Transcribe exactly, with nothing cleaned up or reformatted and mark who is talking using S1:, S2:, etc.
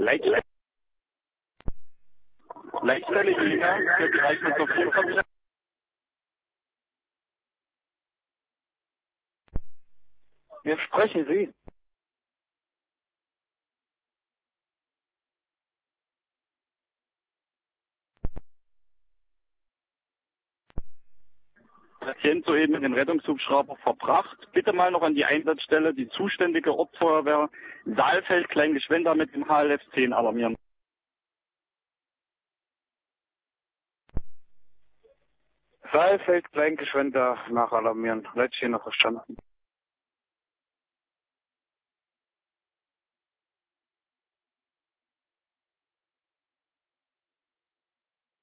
S1: Leitstelle. Leitstelle Ina für die Reichsmannschaft. Wir sprechen Sie. Patient soeben in den Rettungshubschrauber verbracht. Bitte mal noch an die Einsatzstelle die zuständige Ortsfeuerwehr Saalfeld Kleingeschwender mit dem H L F zehn alarmieren.
S2: Saalfeld Kleingeschwender nachalarmieren. Letztlich noch verstanden.